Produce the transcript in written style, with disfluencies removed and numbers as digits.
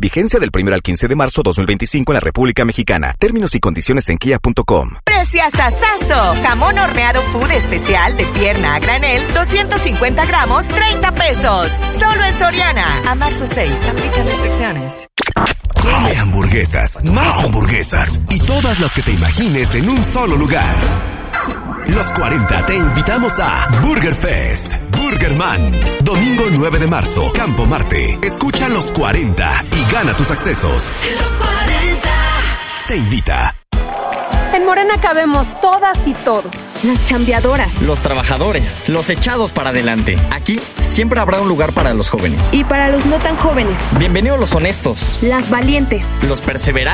Vigencia del 1 al 15 de marzo 2025 en la República Mexicana. Términos y condiciones en kia.com. ¡Preciasasazo! Jamón horneado food especial de pierna a granel, 250 gramos, 30 pesos. Solo en Soriana. A marzo 6. Aplican restricciones. Come hamburguesas, más hamburguesas y todas las que te imagines en un solo lugar. Los 40 te invitamos a Burger Fest, Burgerman. Domingo 9 de marzo, Campo Marte. Escucha Los 40 y gana tus accesos. Los 40 te invita. En Morena cabemos todas y todos. Las chambeadoras. Los trabajadores. Los echados para adelante. Aquí siempre habrá un lugar para los jóvenes. Y para los no tan jóvenes. Bienvenidos los honestos. Las valientes. Los perseverantes.